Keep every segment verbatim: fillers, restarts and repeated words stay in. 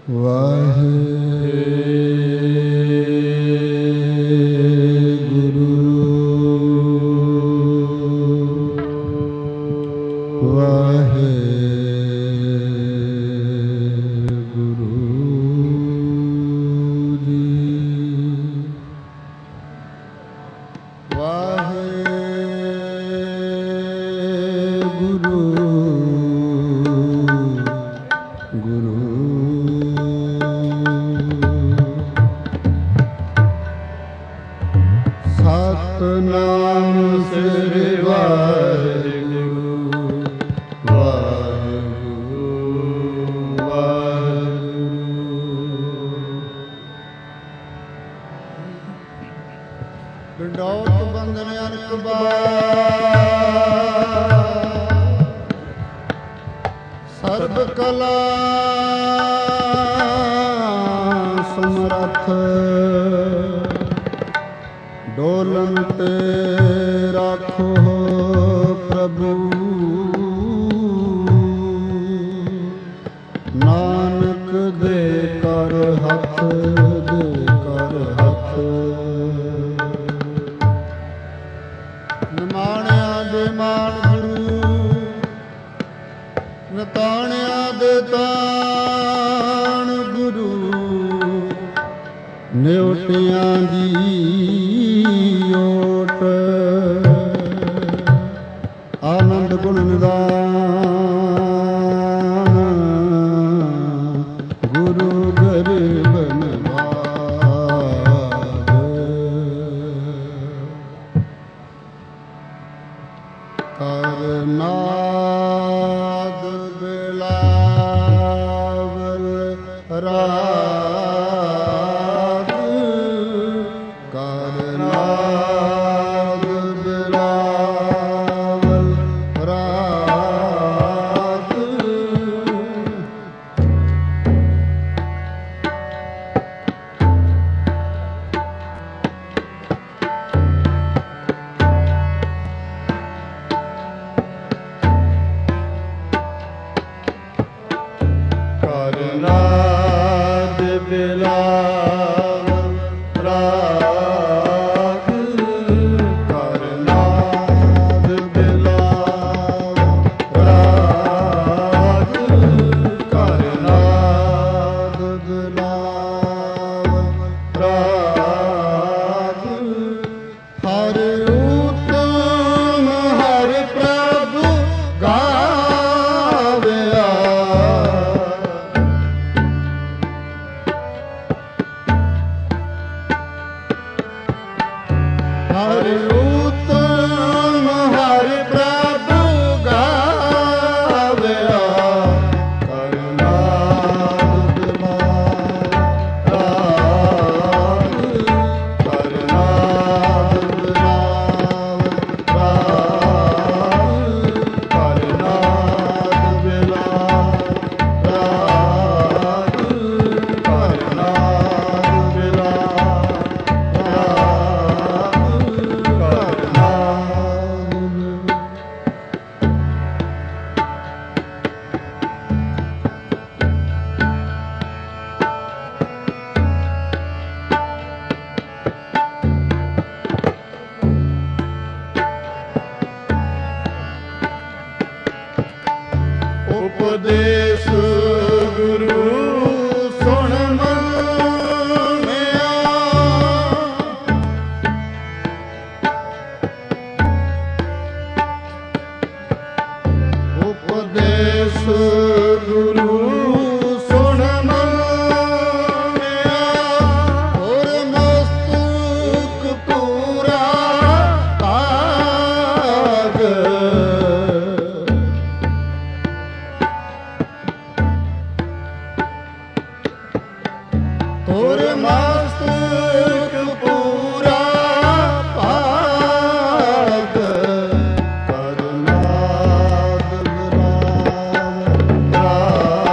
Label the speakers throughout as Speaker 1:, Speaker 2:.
Speaker 1: Ram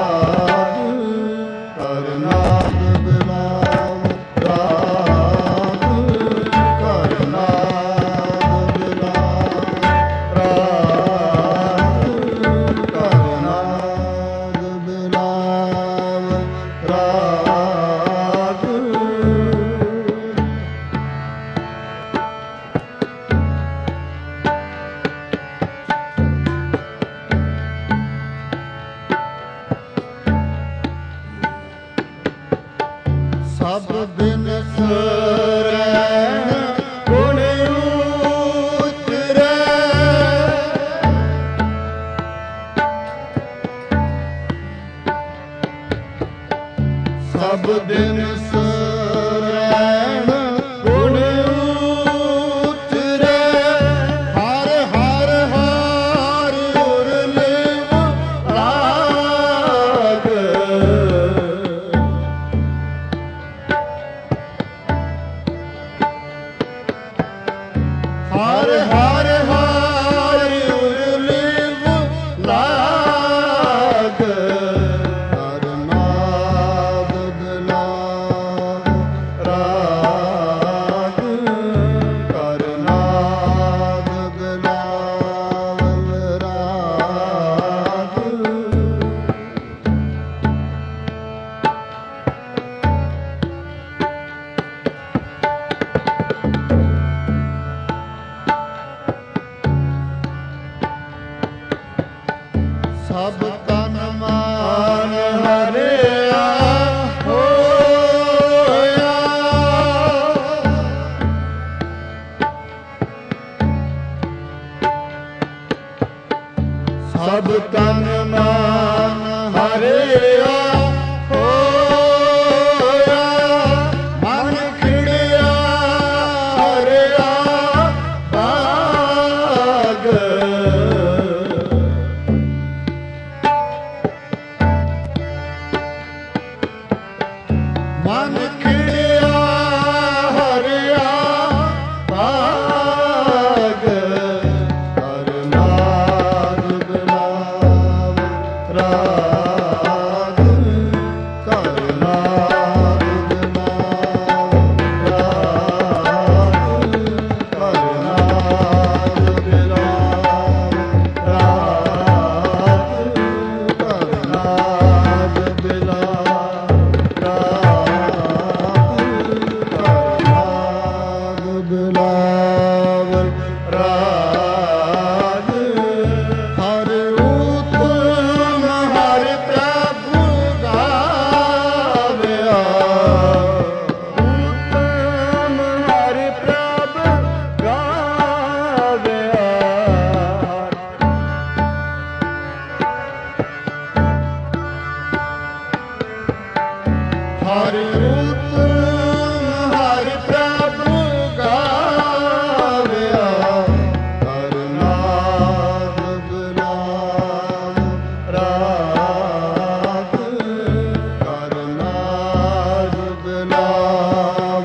Speaker 1: ਸਭ ਬਿਨ ਸਰੈ ਗੁਣ ਉਤਰੈ ਸਭ ਬਿਨ ਸਰੈ ਗੁਣ ਉਤਰੈ ਹਰ ਹਰ ਹਰ ਉਰ ਲਿਵ ਲਾਗ ਹਰ ਹਰ ਹਰ ਉਰ ਲਿਵ ਲਾਗ ਹਰ ਨਾਦ ਬਿਲਾਵ ਰਾਗ ਹਰ ਨਾਦ ਬਿਲਾਵ ਰਾਗ ਸਭ ਤਨ ਮਾਨ ਹਰਿਆ ਹੋਇਆ ਸਭ ਤਨ ਮਾਨ ਹਰਿਆ ਹੋਇਆ ਮਨ ਖਿੜਿਆ ਹਰਿਆ ਬਾਗ ਮਨ ਖਿੜਿਆ ਹਰਿਆ ਬਾਗ ਹਰ ਨਾਦ ਬਿਲਾਵ ਰਾਗ ਹਰ ਨਾਦ ਬਿਲਾਵ ਰਾਗ ਹਰ ਨਾਦ ਬਿਲਾਵ ਰਾਗ ਹਰ ਨਾਦ ਬਿਲਾਵ ਰਾਗ ਬਿਲਾਵ ਰਾਗ ਹਰ ਉਤਮ ਹਰ ਪ੍ਰਭੂ ਗਾਵਿਆ ਉਤਮ ਹਰ ਪ੍ਰਭ ਗਾਵਿਆ ਹਰ ਉਤਮ ਹਰ ਪ੍ਰਭੂ ਗਾਵਿਆ ਹਰ ਨਾਦ ਬਿਲਾਵ ਰਾਗ ਹਰ ਨਾਦ ਬਿਲਾਵ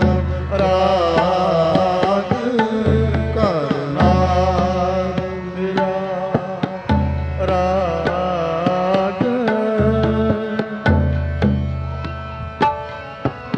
Speaker 1: ਰਾਗ ਹਰ ਨਾਦ ਬਿਲਾਵ ਰਾਗ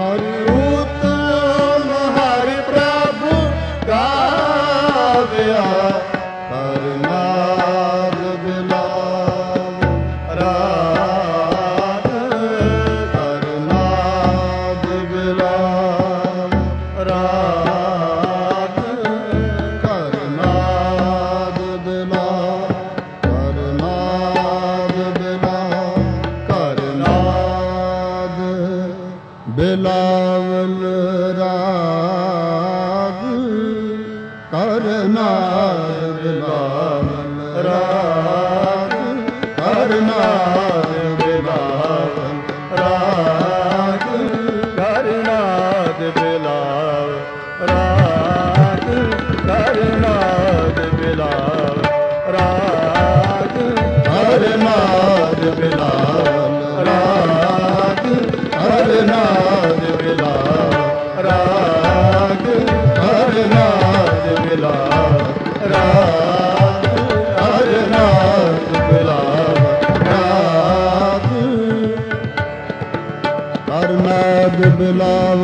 Speaker 1: ਹਰਿ ਉਤਮ ਹਰਿ ਪ੍ਰਭੂ ਗਾਵਿਆ ਕਰਨਾਦ ਬਿਲਾਵ ਰਾਗ ਕਰਨਾਦ ਬਿਲਾਵ ਰਾਗ ਕਰਨਾਦ ਬਿਲਾਵ ਕਰਨਾਦ ਬਿਲਾਵ ਕਰਨਾਦ ਬਿਲਾਵਲ ਰਾਗ ਕਰਨਾਦ ਬਿਲਾਵਲ ਰਾਗ ਕਰਨਾਦ ਬਿਲਾਵਲ ਰਾਗ ਕਰਨਾਦ ਬਿਲਾਵ ਰਾਗ ਕਰਨਾਦ ਬਿਲਾਵ ਰਾਗ ਕਰਨਾਦ ਬਿਲਾਵਲ ਰਾਗ ਕਰਨਾਦ ਬਿਲਾਵ ਰਾਗ ਕਰਨਾਦ ਬਿਲਾਵ ਰਾਗ ਕਰਨਾਦ ਬਿਲਾਵ ਰਾਗ ਕਰਨਾਦ ਬਿਲਾਵ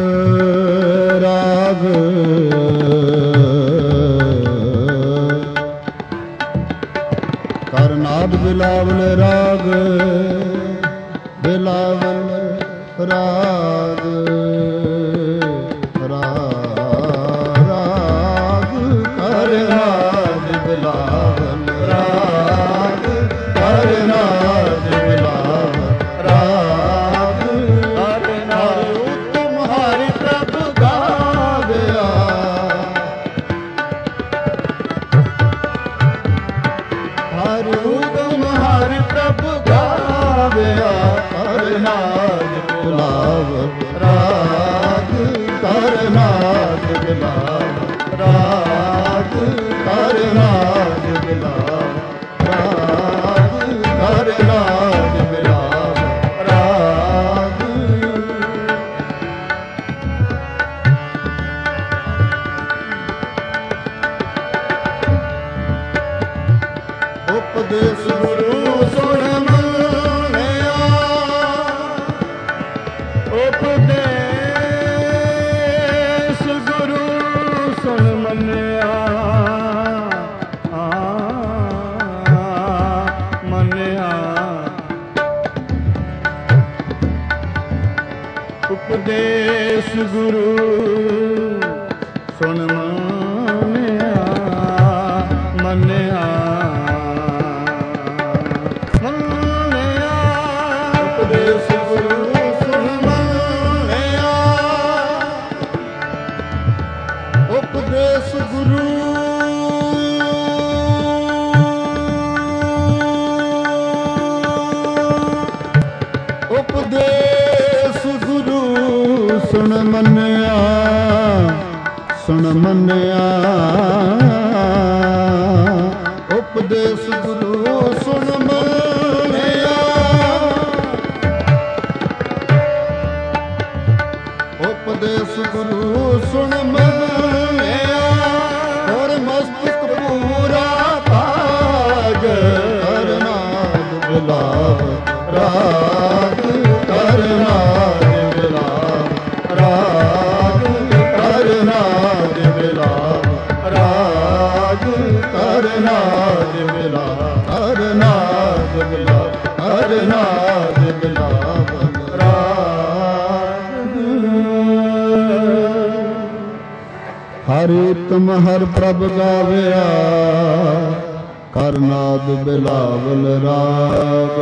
Speaker 1: ਰਾਗ ਕਰਨਾਦ ਬਿਲਾਵਲ ਰਾਗ ਬਿਲਾਵਲ ਰਾਗ ਰਾਗ ਕਰਨਾਦ ਬਿਲਾਵਲ ਰਾਗ ਕਰਨਾਦ ਬਿਲਾਵਲ ਰਾਗ ਕਰਨਾਦ ਉਤਮ ਹਰਿ ਪ੍ਰਭੂ ਗਾਵਿਆ ਹਰਿ ਉਤਮ ਹਰਿ ਪ੍ਰਭੂ ਗਾਵਿਆ ਕਰਨਾਦ ਬਿਲਾਵ ਰਾਗ ਕਰਨਾਦ ਬਿਲਾਵ ਰਾਗ ਕਰਨਾਦ ਬਿਲਾਵ ਰਾਗ ਕਰਨਾਦ ਬਿਲਾਵ ਰਾਗ ਉਪਦੇਸ਼ ਗੁਰੂ ਸੁਣ ਮੰਨਿਆ ਉਪਦੇਸ਼ ਗੁਰੂ ਸੁਣ ਮੰਨਿਆ ਆ ਮੰਨਿਆ ਉਪਦੇਸ਼ ਗੁਰੂ ਸੁਣ ਮੰਨਿਆ ਮੰਨਿਆ ਮੰਨਿਆ ਉਪਦੇਸ਼ ਗੁਰੂ ਸੁਣ ਮੰਨਿਆ ਉਪਦੇਸ਼ ਗੁਰੂ ਉਪਦੇਸ਼ ਗੁਰੂ ਸੁਣ ਮੰਨਿਆ ਸੁਣ ਮੰਨਿਆ ਉਪਦੇਸ਼ ਗੁਰੂ ਸੁਣ ਮੰਨਿਆ ਉਪਦੇਸ਼ ਗੁਰੂ ਸੁਣ ਮੰਨਿਆ ਹੋਰ ਮਸਤਕ ਪੂਰਾ ਭਾਗ ਕਰਨਾਦ ਬਿਲਾਵ ਰਾਗ ਕਰਨਾਦ ਬਿਲਾਵ ਰਾਗ ਕਰਨਾਦ ਬਿਲਾਵ ਰਾਗ ਕਰਨਾਦ ਬਿਲਾਵ ਕਰਨਾਦ ਬਿਲਾਵ ਕਰਨਾਦ ਬਿਲਾਵ ਰਾਗ ਹਰਿ ਉਤਮ ਹਰ ਪ੍ਰਭ ਗਾਵਿਆ ਕਰਨਾਦ ਬਿਲਾਵਲ ਰਾਗ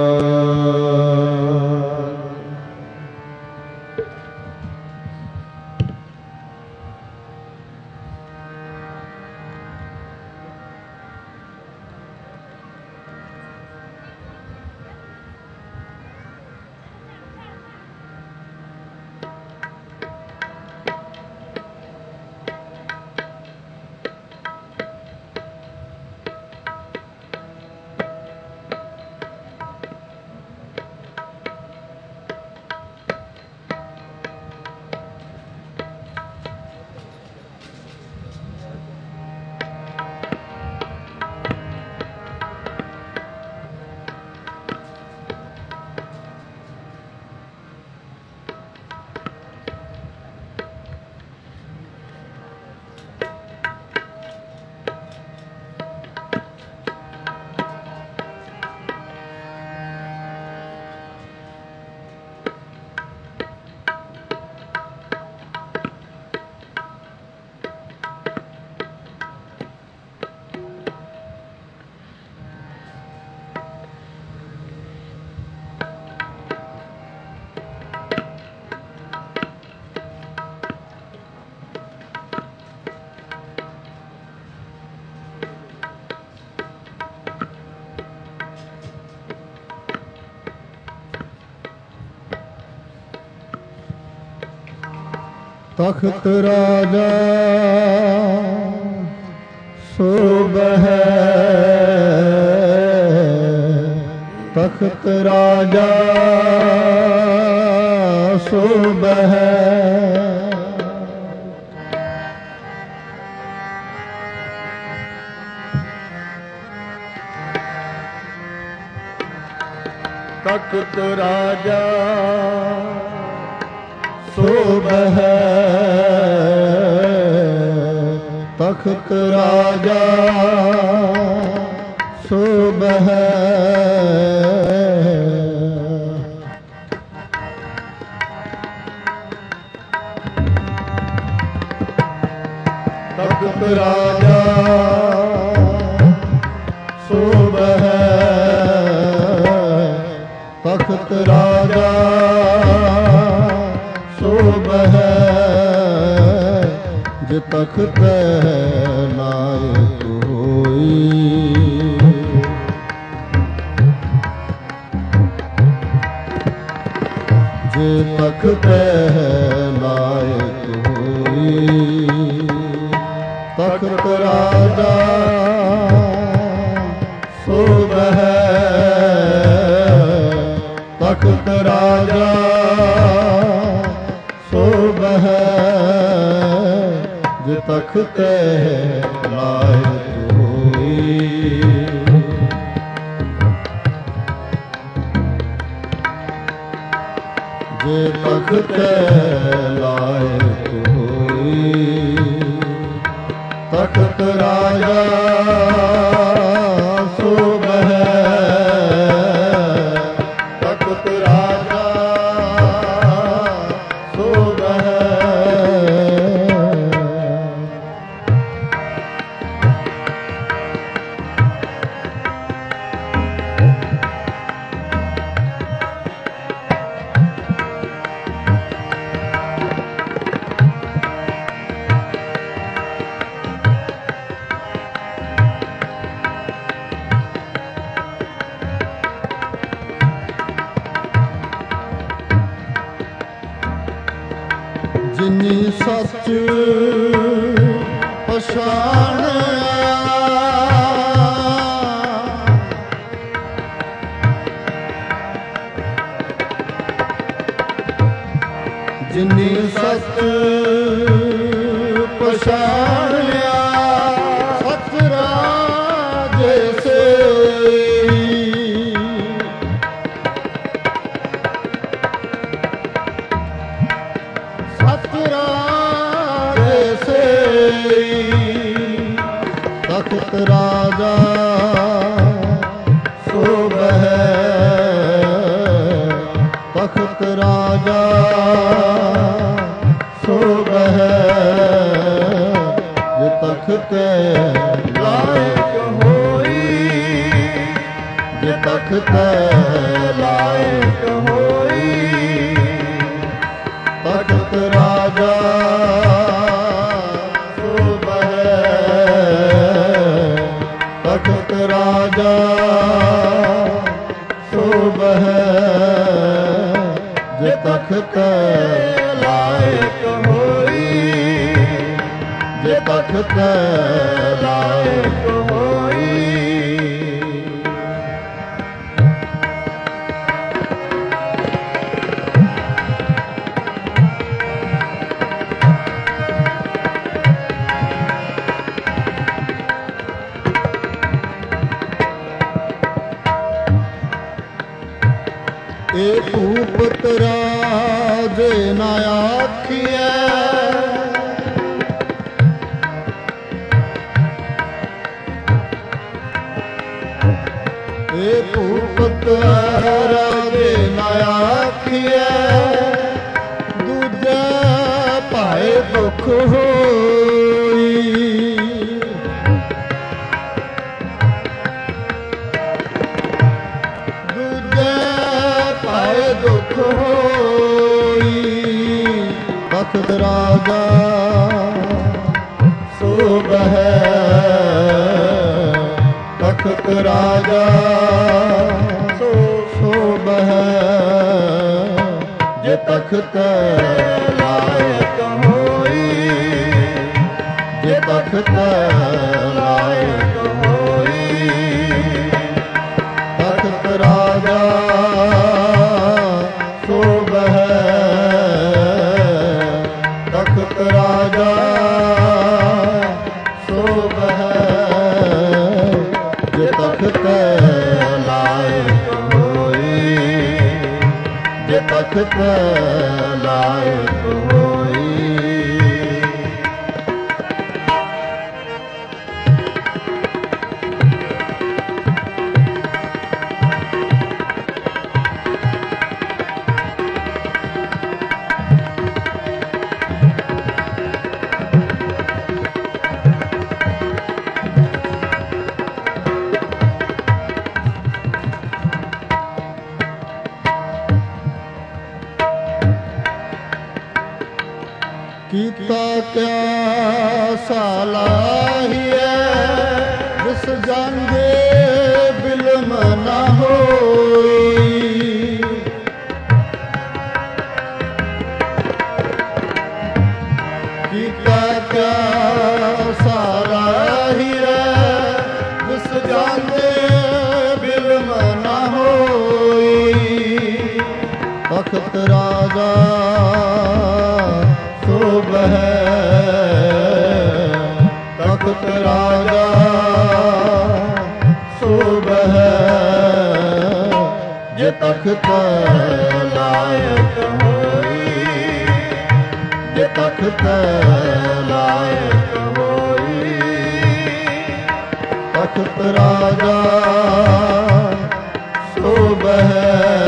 Speaker 1: ਤਖਤ ਰਾਜਾ ਸੋਭੈ, ਤਖਤ ਰਾਜਾ ਸੋਭੈ। ਤਖਤ ਰਾਜਾ ਸੋਭੈ, ਤਖਤ ਰਾਜਾ ਸੋਭੈ। ਤਖਤ ਰਾਜਾ ਸੋਭੈ, ਤਖਤ ਰਾਜਾ ਸੋਭੈ। ਜੇ ਤਖਤ ਲਾਇਕ ਹੋਈ, ਜੇ ਤਖਤ ਲਾਇਕ ਹੋਈ, ਤਖਤ ਰਾਜਾ ਸੋਭੈ, ਤਖਤ ਰਾਜਾ ਸੋਭੈ। ਜੇ ਤਖਤ ਲਾਇਕ ਹੋਈ, ਜੇ ਤਖਤ ਲਾਇਕ ਹੋਈ, ਤਖਤ ਰਾਜਾ ਸੋਭੈ, ਤਖਤ ਰਾਜਾ ਸੋਭੈ। ਜਿਨੀ ਸੱਚ ਪਛਾਣਿਆ, ਜਿਨੀ ਸੱਚ ਪਛਾਣਿਆ, ਸੱਚ ਰਾਜੇ ਸੋਈ। ਸੱਚ ਰਾਜੇ ਸੋਈ, ਤਖਤ ਰਾਜਾ ਸੋਭੈ, ਤਖਤ ਰਾਜਾ ਸੋਭੈ। ਜੇ ਤਖਤ ਲਾਇਕ ਹੋਈ, ਜੇ ਤਖਤ ਲਾਇਕ ਹੋਈ, ਤਖਤ ਰਾਜਾ ਸੋਭੈ, ਤਖਤ ਰਾਜਾ ਸੋਭੈ। ਜੇ ਤਖਤ ਲਾਇਕ ਹੋਈ, ਜੇ ਤਖਤ ਲਾਇਕ ਹੋਈ। ਇਹ ਭੂਪਤ ਰਾਜੇ ਨਾ ਆਖੀਐ, ਇਹ ਭੂਪਤ ਰਾਜੇ ਨਾ ਆਖੀਐ, ਦੂਜੇ ਭਾਏ ਦੁਖ ਹੋਈ। ਦੂਜੇ ਭਾਏ ਦੁਖ ਹੋਈ, ਤਖਤ ਰਾਜਾ ਸੋਭੈ, ਤਖਤ ਰਾਜਾ ਸੋਭੈ। ਜੇ ਤਖਤ ਲਾਇਕ ਹੋ तख्त लायक होई। कीता क्या सालाहिए जिस जांगे बिलम न होई। कीता क्या सालाहिए जिस जांगे बिलम न होई। तख्त राजा शोभ है, तख्त राजा शोभ है। जे तख्त लायक होई, जे तख्त लायक होई। तख्त राजा शोभ है,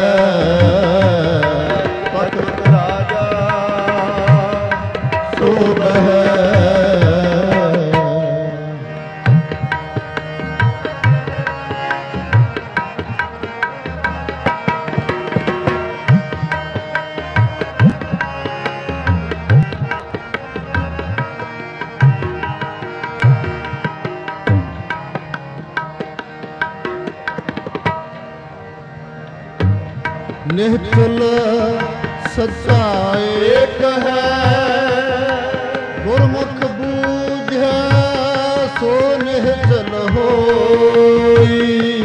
Speaker 1: निश्चल सच्चा एक है। गुरमुख बूझे सो निश्चल होई।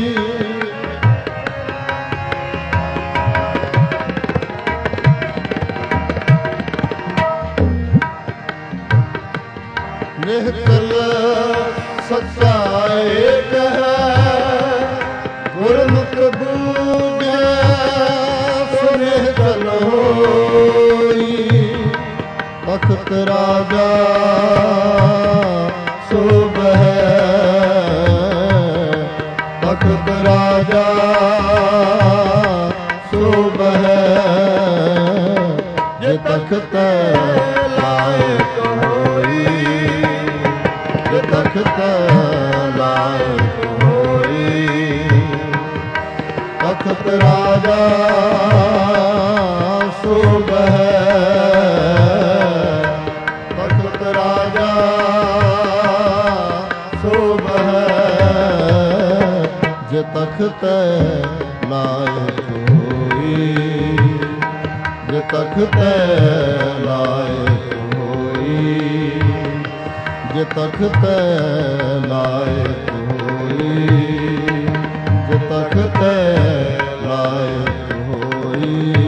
Speaker 1: निश्चल सच्चा एक है। गुरमुख बूझे निश्चल होई। तख्त राजा शोभ है, तख्त राजा शोभ है। जे तख्त लायक होई, जे तख्त लायक होई। तख्त राजा शोभ है, तख्त राजा शोभ है। जे तख्त लायक होई, जे तख्त लायक होई। जे तख्त लायक होई, जे तख्त लायक होई।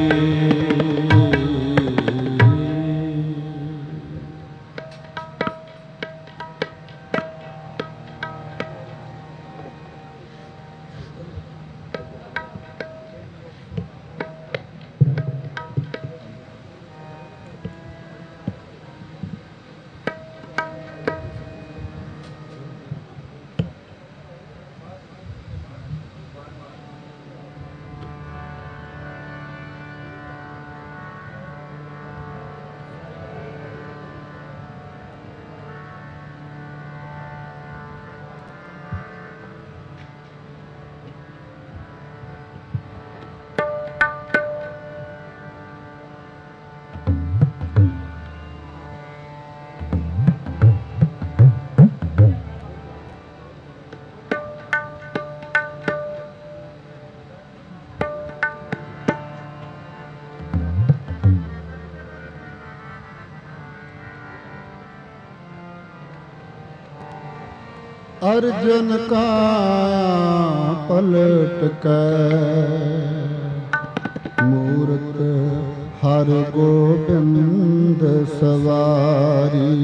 Speaker 1: अर्जुन का पलट कर मूरत हर गोबिंद सवारी।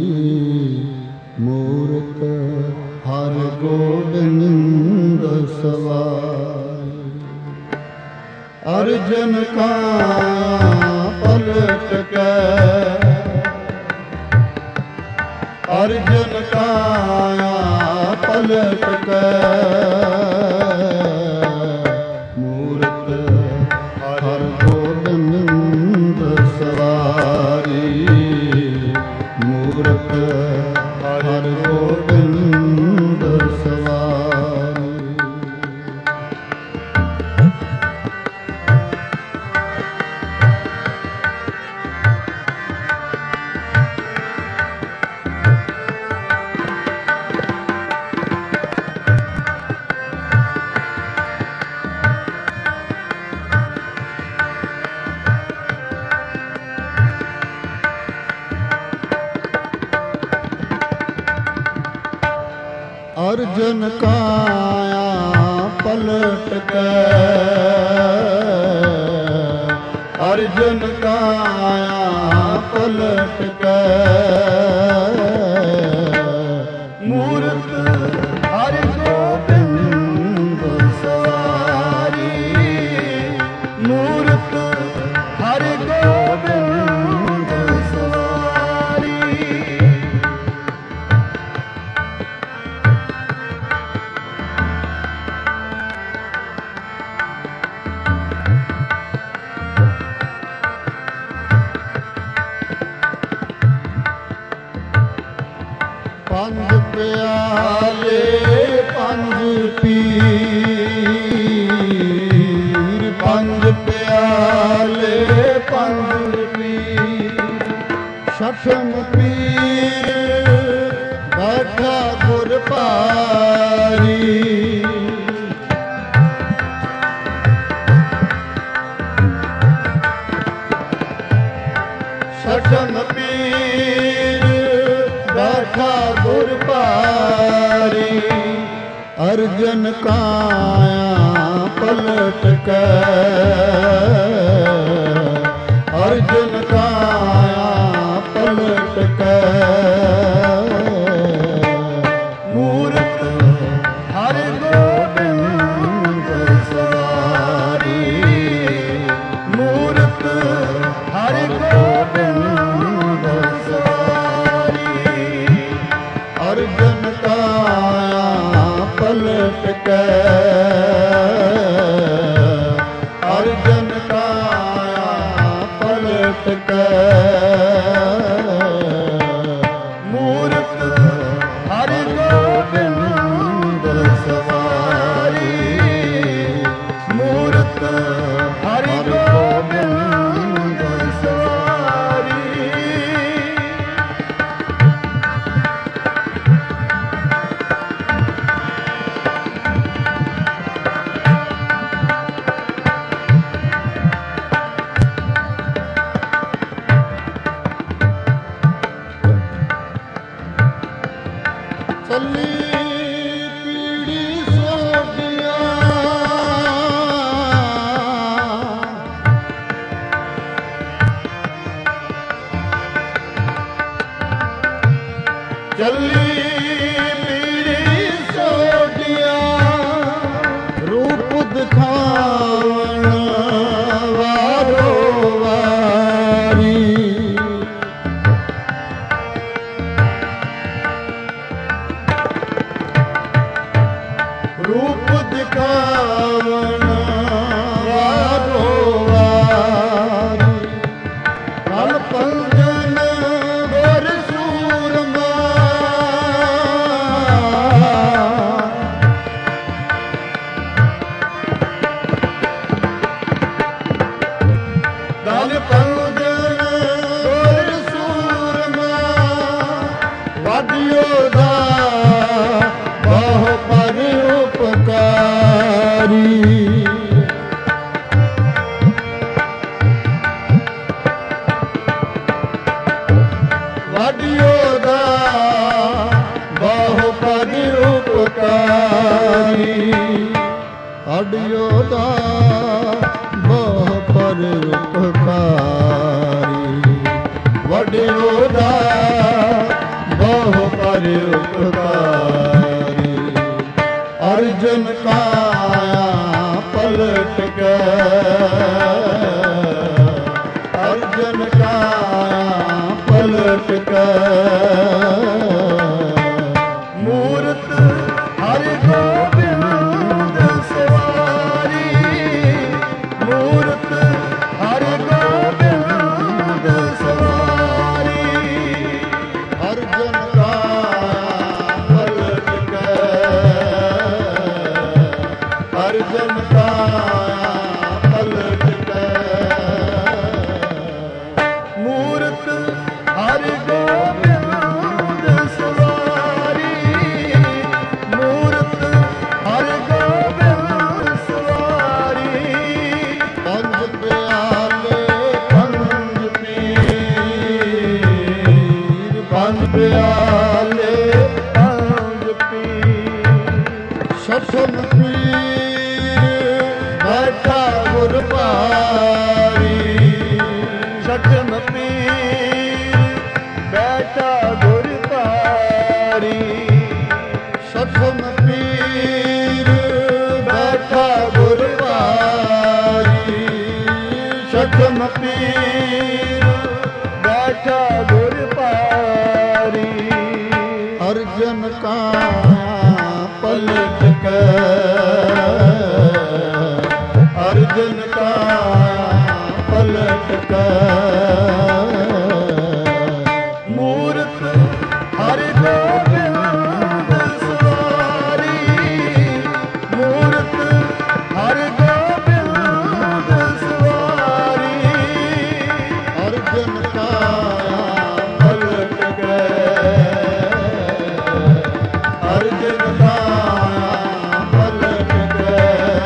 Speaker 1: मूरत हर गोबिंद सवारी। अर्जुन का पलट के अर्जुन काया पलट के मूरत हर गोबिंद सवारी मूरत हर गोबिंद सवारी। अर्जुन काया पलट के अर्जुन काया पलट के मूरत हरि गोबिंद सवारी मूरत हरि गोबिंद सवारी। पंज प्याले पंज पीर पंज प्याले पंज पीर छठम पीर बैठा गुर पारी छठम पीर बैठा गुर पारी अर्जुन काया पलट के अर्जुन काया पलट के मूरत हरि गोबिंद सवारी मूरत हरि गोबिंद सवारी। अर्जुन काया पलट के अर्जुन काया पलट के मूरत हरि गोबिंद सवारी मूरत हरि गोबिंद सवारी। चली पीड़ी सोटियां चली पीड़ी सोटियां रूप दिखावन वारो वारी रूप दिखावन वारो वारी कल पंजन गोर सूरमा कल पंजन गोर सूरमा वादियो दा बहु पर उपकारी वादियो दा बहु पर उपकारी वादियो दा बहु पर उपकारी वादियो दा बहु पर उपकारी। अर्जुन काया पलट के अर्जुन ਬਿਆਲੇ ਪੰਜ ਪੀਰ ਸਤਮ ਪੀਰ ਬੈਠਾ ਗੁਰ ਭਾਰੀ ਸਤਮ ਪੀਰ ਬੈਠਾ ਗੁਰ ਭਾਰੀ ਸਤਮ ਪੀਰ ਬੈਠਾ ਗੁਰ ਭਾਰੀ ਸਤਮ ਪੀਰ ਬੈਠਾ ਗੁਰ ਭਾਰੀ ਅਰਜਨ ਕਾ ਪਲਟ ਕੇ ਅਰਜਨ ਕਾ ਪਲਟ ਕੇ ਮੂਰਤ ਹਰਿ ਗੋਬਿੰਦ ਸਵਾਰੀ ਮੂਰਤ ਹਰਿ ਗੋਬਿੰਦ ਸਵਾਰੀ ਅਰਜਨ ਕਾ ਪਲਟ ਕੇ ਅਰਜਨ ਕਾ ਪਲਟ ਕੇ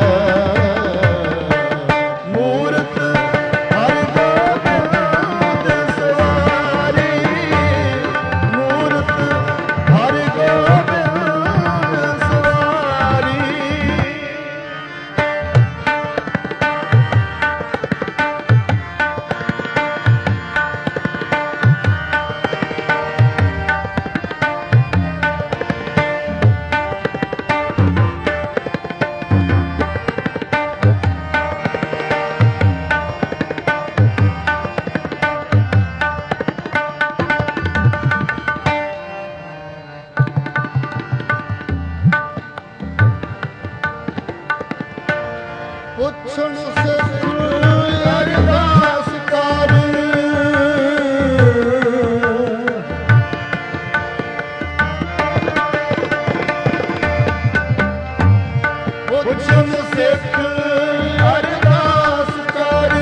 Speaker 1: ਮੂਰਤ ਹਰਿ ਗੋਬਿੰਦ ਸਵਾਰੀ ਮੂਰਤ ਹਰਿ ਗੋਬਿੰਦ ਸਵਾਰੀ ਪੁੱਛਣ ਸਿੱਖ ਅਰਦਾਸ ਕਰ ਪੁੱਛਣ ਸਿੱਖ ਅਰਦਾਸ ਕਰ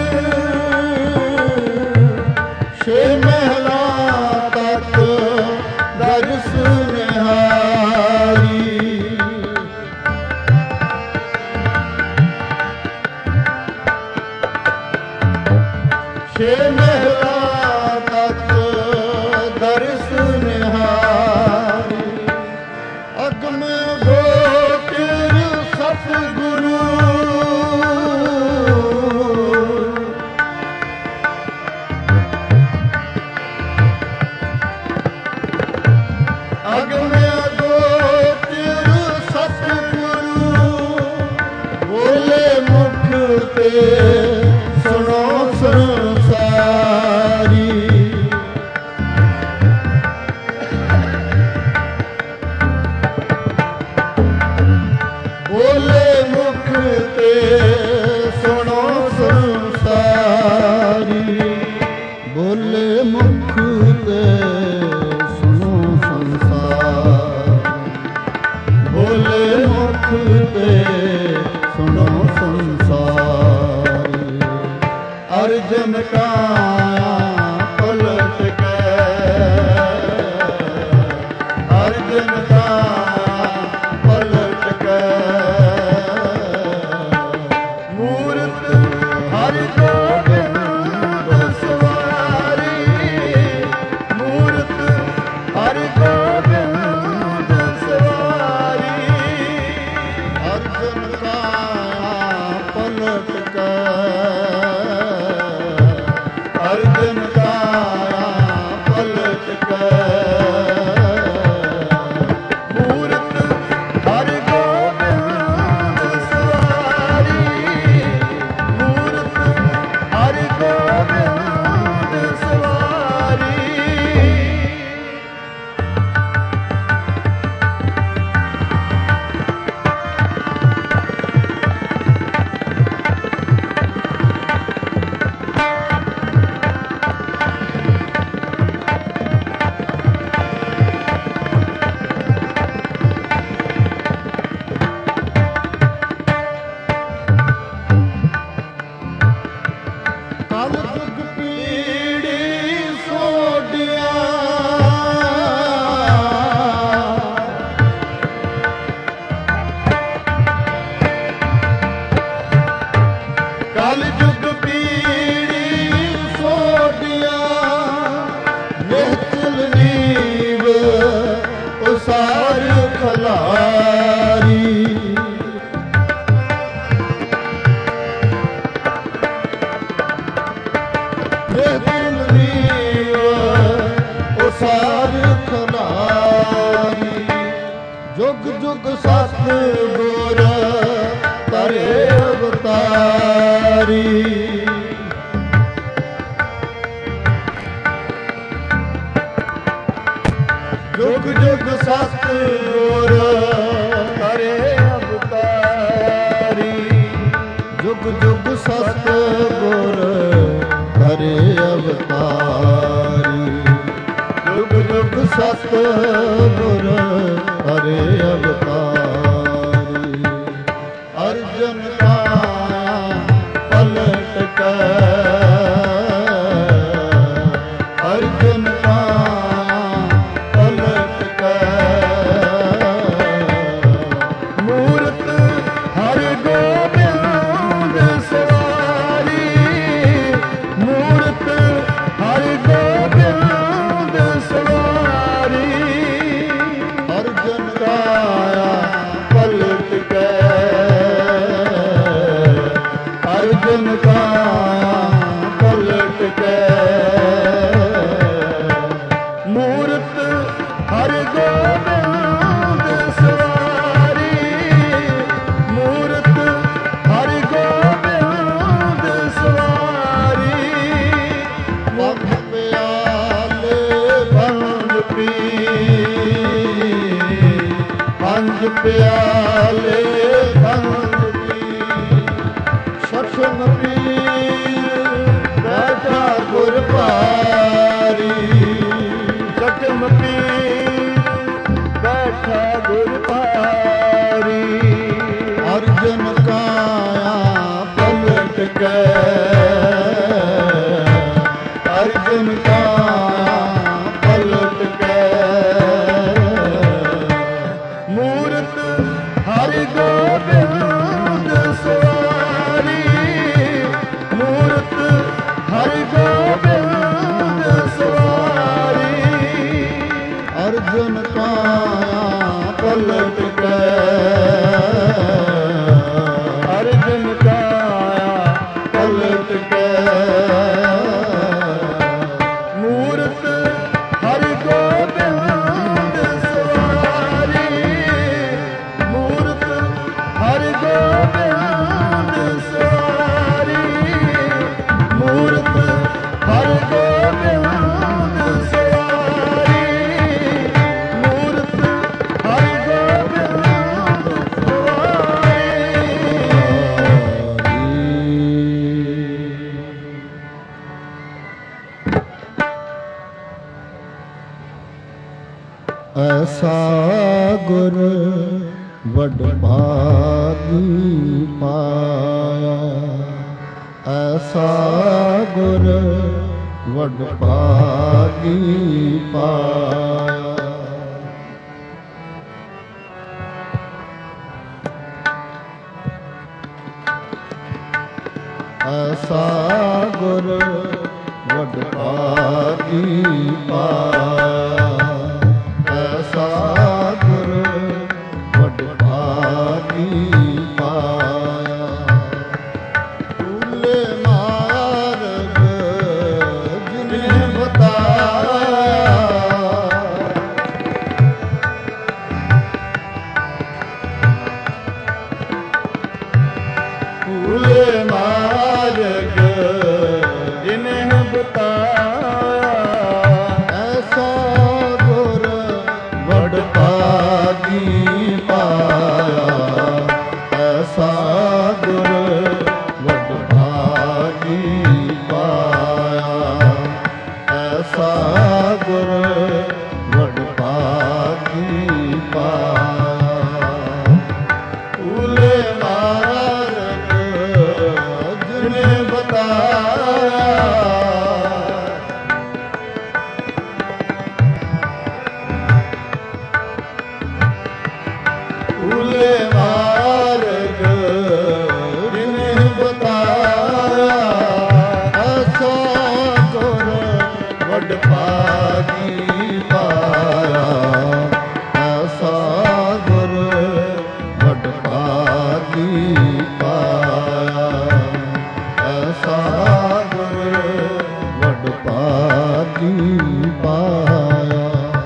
Speaker 1: ਛੇ ਮਹਿਲਾ ਤੱਕ ਦਰਸ ਨਿਹਾਰੀ ਛੇ ਮਹਿਲਾ ਤੱਕ ਦਰਸ ਨਿਹਾਰੀ ਅਗਮ ਗੋਚਰ ਸਤਿਗੁਰੂ ਅਗਮ ਗੋਚਰ ਸਤਿਗੁਰੂ ਬੋਲੇ ਮੁਖ ਤੇ ਸੁਣੋ ਸੰਸਾਰੀ ਬੋਲੇ ਮੁਖ ਤੇ ਸੁਣੋ ਸੰਸਾਰੀ ਬੋਲੇ ਮੁਖ ਤੇ ਸੁਣੋ ਸੰਸਾਰੀ ਬੋਲੇ ਮੁਖ ਤੇ ਸੁਣੋ ਸੰਸਾਰੀ ਅਰਜਨ ਕਾ ਪਲਟ ਕੇ ਅਰਜਨ ਕਾ ਪਲਟ ਕੇ ਮੂਰਤ ਹਰਿ ਗੋਬਿੰਦ ਸਵਾਰੀ ਮੂਰਤ ਅਵਤਾਰੀ ਜੁਗ ਜੁਗ ਸਤ ਗੁਰ ਤਰੇ ਅਵਤਾਰੀ ਜੁਗ ਜੁਗ ਸਤ ਗੁਰ ਤਰੇ ਅਵਤਾਰੀ ਜੁਗ ਜੁਗ ਸਤ ਗੁਰ ਤਰੇ ਅਵਤਾਰੀ ਜੁਗ ਜੁਗ ਸਤ ਗੁਰ ਹਰੇ ਅਵਤਾਰੀ ਅਰਜਨ ਕਾਇਆ ਪਲਟ ਕੇ ਅਰਜਨ ਕਾਇਆ ਪਲਟ ਕੇ ਮੂਰਤ ਹਰਿ ਗੋਬਿੰਦ ਸਵਾਰੀ ਮੂਰਤ ਹਰਿ ਗੋਬਿੰਦ ਸਵਾਰੀ ਅਰਜਨ ਕਾਇਆ ਪਲਟ ਕੇ ਅਰਜਨ ਕਾਇਆ ਪਲਟ ਕੇ ਮੂਰਤ ਹਰਿ ਗੋਬਿੰਦ ਸਵਾਰੀ ਮੂਰਤ ਹਰਿ ਗੋਬਿੰਦ ਸਵਾਰੀ ਮੁਖ ਪਿਆਲੇ ਬੰਦ ਪੀ ਪੰਜ ਪਿਆਲੇ ਬੰਦ ਪੀ ਸਖਮ ਪੀਰ ਬੈਠਾ ਗੁਰ ਭਾਰੀ ਸਖਮ ਪੀਰ ਬੈਠਾ ਗੁਰ ਭਾਰੀ ਅਰਜਨ ਕਾਇਆ ਪਲਟ ਕੇ ਅਰਜਨ ਕਾਇਆ ਪਲਟ ਕੇ ਮੂਰਤ ਹਰਿ ਗੋਬਿੰਦ ਸਵਾਰੀ ਮੂਰਤ ਹਰਿ ਗੋਬਿੰਦ ਸਵਾਰੀ ਅਰਜਨ ਕਾਇਆ ਪਲਟ ਕੇ ਅਰਜਨ ਕਾਇਆ ਪਲਟ ਕੇ ਮੂਰਤ ਹਰਿ ਗੋਬਿੰਦ ਸਵਾਰੀ ਮੂਰਤ ਹਰਿ ਗੋਬਿੰਦ ਸਵਾਰੀ ਮੂਰਤ ਹਰਿ ਗੋਬਿੰਦ ਸਵਾਰੀ ਮੂਰਤ ਹਰਿ ਗੋਬਿੰਦ ਸਵਾਰੀ ਐਸਾ ਗੁਰ ਵਡ ਭਾਗੀ ਪਾਇਆ ਐਸਾ ਗੁਰ ਵਡ ਭਾਗੀ ਪਾਇਆ ਐਸਾ ਗੁਰ ਵਡ ਭਾਗੀ ਪਾਇਆ ਐਸਾ ਗੁਰ ਵਡ ਭਾਗੀ ਪਾਇਆ ਭੂਲੇ ਮਾਰਗ ਜਿਨੇ ਬਤਾਇਆ ਭੂਲੇ ਮਾਰਗ ਜਿਨੇ ਬਤਾਇਆ ਐਸਾ ਪਾਇਆ।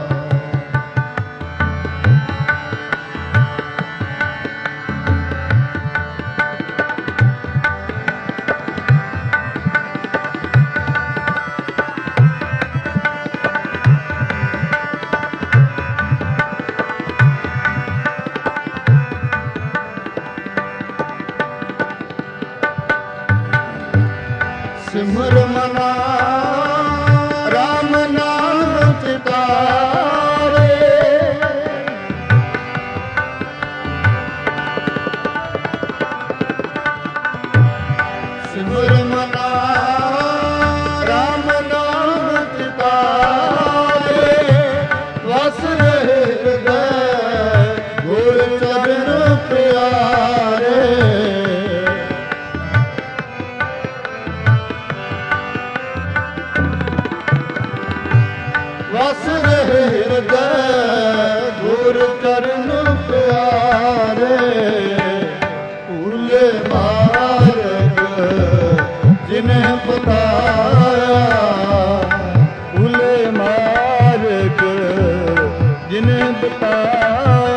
Speaker 1: ਸਿਮਰ ਮਨਾ ਰਾਮ ਨਾਮ ਚਿਤਾਰੇ, ਸਿਮਰ ਮਨਾ ਰਾਮ ਨਾਮ ਚਿਤਾਰੇ, ਵਸ ਰਹੇ ਹਿਰਦੈ ਗੁਰ ਚਰਨ ਪਿਆਰੇ। ਵਸ ਰਹੇ ਹਿਰਦੈ ਗੁਰ ਚਰਨ ਪਿਆਰੇ, ਭੂਲੇ ਮਾਰਗ ਜਿਨਹਿ ਬਤਾਇਆ, ਭੂਲੇ ਮਾਰਗ ਜਿਨਹਿ ਬਤਾਇਆ,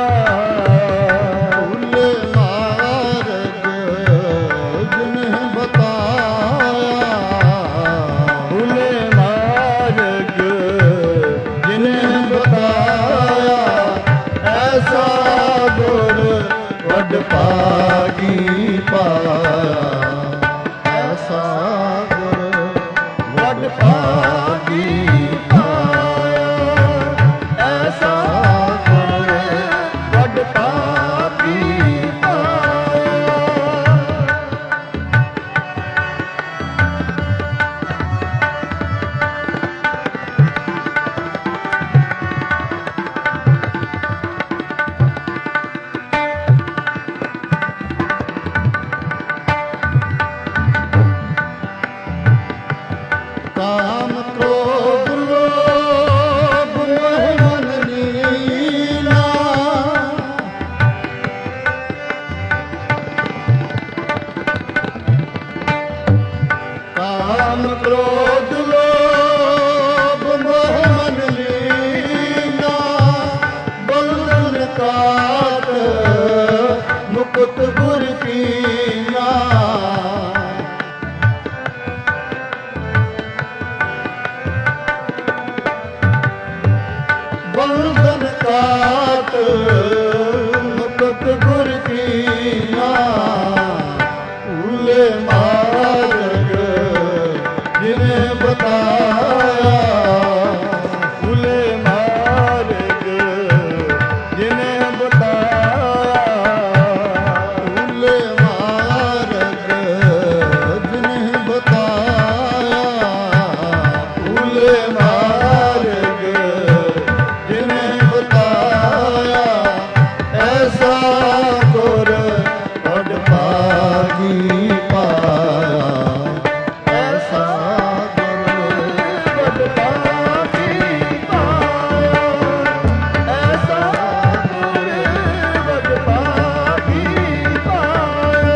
Speaker 1: ਭੂਲੇ ਮਾਰਗ ਜਿਨਹਿ ਬਤਾਇਆ, ਭੂਲੇ ਮਾਰਗ ਜਿਨਹਿ ਬਤਾਇਆ, ਐਸਾ ਗੁਰ ਵੱਡ ਭਾਗੀ ਪਾਇਆ, ਐਸਾ ਗੁਰ ਵੱਡ ਭਾਗੀ ਪਾਇਆ, ਐਸਾ ਗੁਰ ਵੱਡ ਭਾਗੀ ਪਾਇਆ। ਕਾਮ ਕ੍ਰੋਧ ਲੋਭ ਮੋਹ ਮਨ ਲੀਨਾ, ਕਾਮ ਕ੍ਰੋਧ ਲੋਭ ਮੋਹ ਮਨ ਲੀਨਾ, ਬੰਧਨ ਕਾਟ ਮੁਕਤ ਗੁਰ ਕੀਨਾ। ਬੰਧਨ ਕਾਟ ਮੁਕਤ ਗੁਰ ਕੀਨਾ, ਭੂਲੇ ਮਾਰਗ ਜਿਨਹਿ ਬਤਾਇਆ, ਭੂਲੇ ਮਾਰਗ ਜਿਨਹਿ ਬਤਾਇਆ, ਭੂਲੇ ਮਾਰਗ ਜਿਨਹਿ ਬਤਾਇਆ, ਭੂਲੇ ਮਾਰਗ ਜਿਨਹਿ ਬਤਾਇਆ, ਐਸਾ ਗੁਰ ਵੱਡ ਭਾਗੀ ਪਾਇਆ, ਐਸਾ ਗੁਰ ਵੱਡ ਭਾਗੀ ਪਾਇਆ, ਐਸਾ ਗੁਰ ਵੱਡ ਭਾਗੀ ਪਾਇਆ।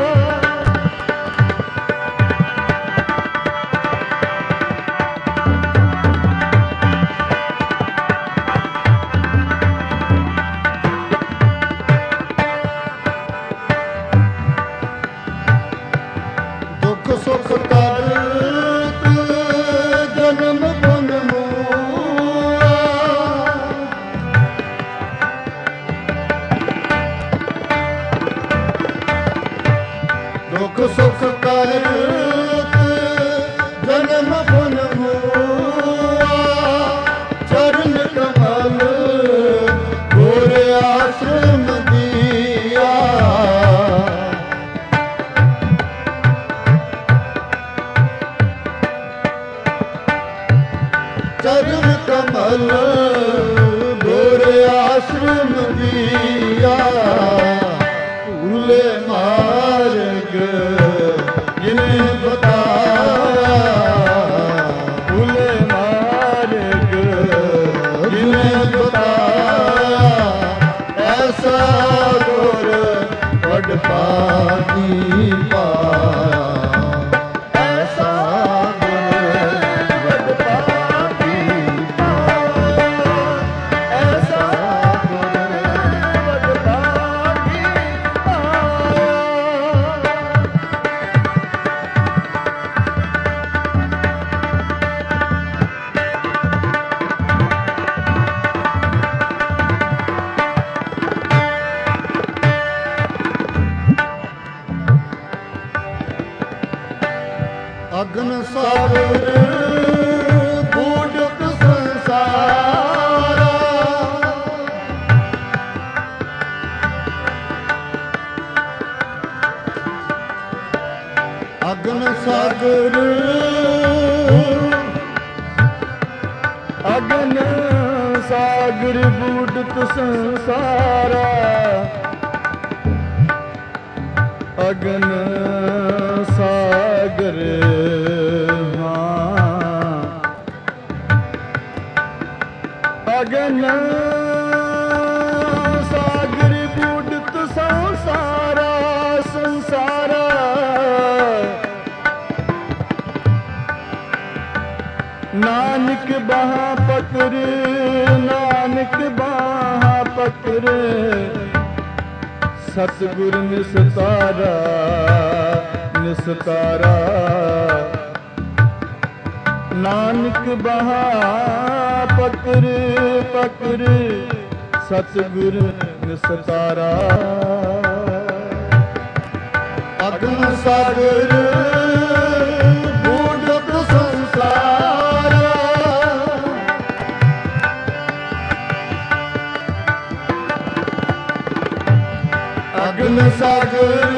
Speaker 1: ਦੁਖ ਸੁਖ ਕਰਤ ਜਨਮ ਗੁਣ ਮੂਆ, ਦੁਖ ਸੁਖ ਕਰਤ ਜਨਮ ਗੁਣ ਮੂਆ, ਚਰਨ ਕਮਲ ਗੁਰ ਆਸ਼ਰਮ ਦੀਆ। ਚਰਨ ਕਮਲ ਗੁਰ ਆਸ਼ਰਮ ਦੀਆ, ਭੂਲੇ ਮਾਰਗ ਜਿਨਹਿ ਬਤਾਇਆ, ਭੂਲੇ ਮਾਰਗ ਜਿਨਹਿ ਬਤਾਇਆ, ਐਸਾ ਗੁਰ ਵੱਡ ਭਾਗੀ ਪਾਇਆ, ਐਸਾ ਗੁਰ ਵੱਡ ਭਾਗੀ सागर बूढ़त संसारा अगन सागर हाँ अगन सागर बूढ़त संसारा संसारा नानक बाहा पकड़ नानक बाहा पकड़ सतगुर निस्तारा निस्तारा नानक बाहा पकड़ पकड़ सतगुर निस्तारा अगम सागर बूढ़त संसार अगन सागर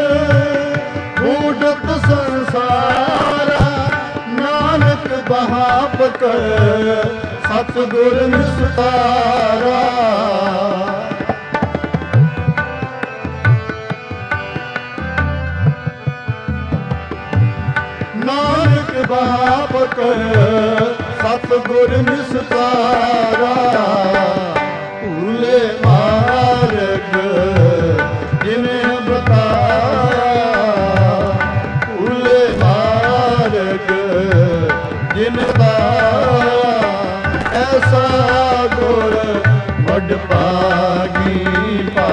Speaker 1: बूढ़त संसार नानक बहा पकड़ सतगुर निस्तारा नानक बहा पकड़ सतगुर निस्तारा भूले मार्ग जिन्हें बताया भूले मार्ग जिन्हें बताया ऐसा गुर वड पागी पा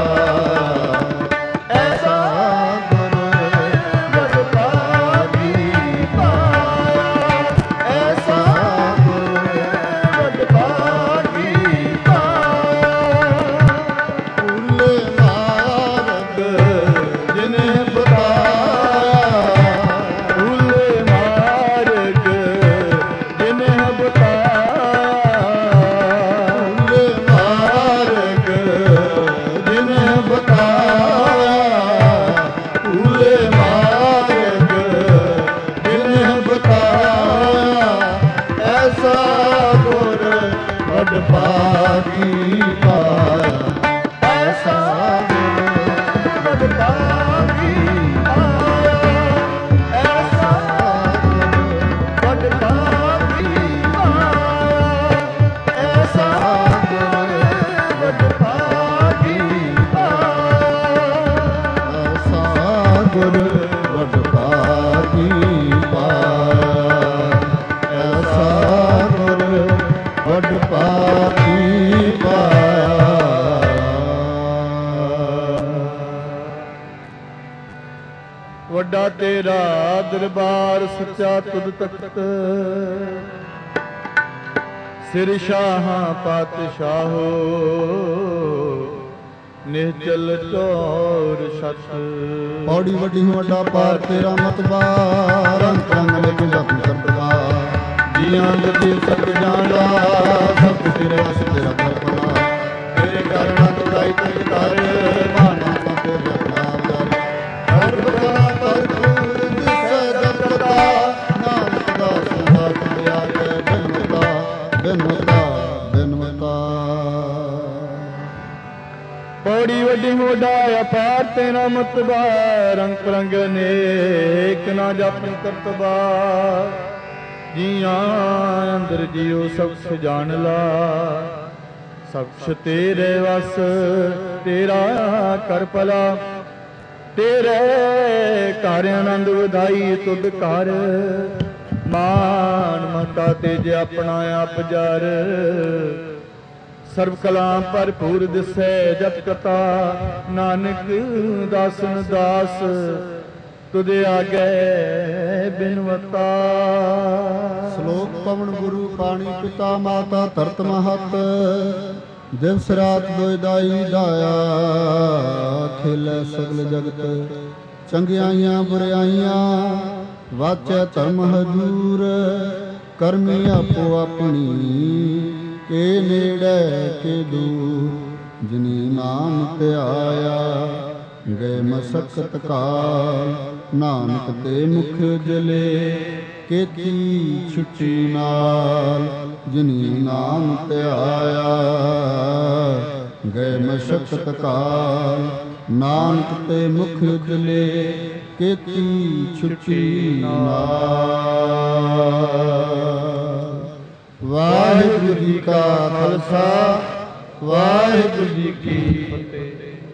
Speaker 1: ऐसा गुर वड पागी पाया ऐसा गुर वड पागी पाया भूले मार्ग जिन्हें बताया भूले मार्ग जिन्हें बताया भूले मार्ग जिन्हें बताया भूले मार्ग जिन्हें बताया ऐसा गुर वड पागी पाया ऐसा गुर वड पागी पाया ऐसा गुर वड पागी पाया ऐसा गुर वड पागी पाया ऐसा गुर वड पागी पाया ऐसा गुर वड पागी पाया ਵੱਡਾ ਤੇਰਾ ਦਰਬਾਰ ਸੱਚਾ ਤੁਧ ਤਖਤ ਸਿਰ ਸ਼ਾਹਾਂ ਪਾਤਸ਼ਾਹੋ ਨਿਹਚਲ ਚੌਰ ਸਤ
Speaker 2: ਪੌੜੀ ਵੱਡੀ ਵੱਡਾ ਪਾਰ ਤੇਰਾ ਮਤਬਾ ਰੰਗ ਰੰਗ ਲਿਖ ਜਪ ਸਰਬਾ
Speaker 1: ਜੀਆਂ ਜਤੀ ਸਤ ਜਾਣਾ
Speaker 2: ਸਭ ਤੇਰੇ ਵਸ ਤੇਰਾ ਕਰਪਨਾ
Speaker 1: ਤੇਰੇ ਕਰਨਾ ਤੁਦਾਈ ਤਜ ਕਰ
Speaker 2: ਮਾਨਾ ਤਾਂ ਤੇਰੇ ਨਾਮ ਹਰ ਬਖਨਾ ਪਰ ਤੂੰ ਦਿਸੈ ਜਗਤਾ ਨਾਨਕ ਦਾ ਸੰਗਾ ਤੁਰਿਆ ਕੇ ਬਿਨਮਤਾ ਬਿਨਮਤਾ ਬਿਨਮਤਾ
Speaker 1: ਪੌੜੀ ਵੱਡੀ ਮੋਢਾ ਅਪਾਰ ਤੇਰਾ ਮਤਬਾ ਰੰਗ ਰੰਗ ਨੇਕ ਨਾ ਜਪ ਕਰਤਬਾ ਜੀਆਂ ਅੰਦਰ ਜਿਉ ਸਭ ਜਾਣ ਲਾ ਸਭ ਤੇਰੇ ਵਸ ਤੇਰਾ ਕਰ ਭਲਾ ਤੇਰੇ ਘਰ ਆਨੰਦ ਵਧਾਈ ਤੁਧ ਘਰ ਮਾਨ ਮਤਾ ਤੇਜ ਆਪਣਾ ਆਪ ਜਰ ਸਰਬ ਕਲਾ ਭਰਪੂਰ ਦਿਸੈ ਜਪ ਕਤਾ ਨਾਨਕ ਦਾਸਨ ਦਾਸ ਤੁਧ ਆਗੇ ਬਿਨਵਤਾ
Speaker 2: ਸ਼ਲੋਕ ਪਵਨ ਗੁਰੂ ਪਾਣੀ ਪਿਤਾ ਮਾਤਾ ਧਰਤ ਮਹਤ ਦਿਵਸ ਰਾਤ ਦੋਇ ਦਾਈ ਦਾਇਆ ਖੇਲੇ ਸਗਲ ਜਗਤ ਚੰਗਿਆਈਆਂ ਬੁਰਾਈਆਂ ਵਾਚੈ ਧਰਮ ਹਜੂਰ ਕਰਮੀ ਆਪੋ ਆਪਣੀ ਕੇ ਨੇੜੇ ਕੇ ਦੂਰ ਜਿਨੀ ਨਾਮ ਧਿਆਇਆ ਗਏ ਮਸਕਤ ਕਾਲ ਨਾਨਕ ਤੇ ਮੁਖ ਜਲੇ ਕੀਤੀ ਛੁੱਟੀ ਨਾਲ ਜਿਨੀ ਨਾਮ ਧਿਆਇਆ ਗਏ ਮਸ਼ਕਤ ਕਾਲ ਨਾਨਕ ਤੇ ਮੁਖ ਉਜਲੇ ਕੀਤੀ ਛੁੱਟੀ ਨਾਲ। ਵਾਹਿਗੁਰੂ ਜੀ ਕਾ ਖਾਲਸਾ ਵਾਹਿਗੁਰੂ ਜੀ ਕੀ ਫਤਿਹ।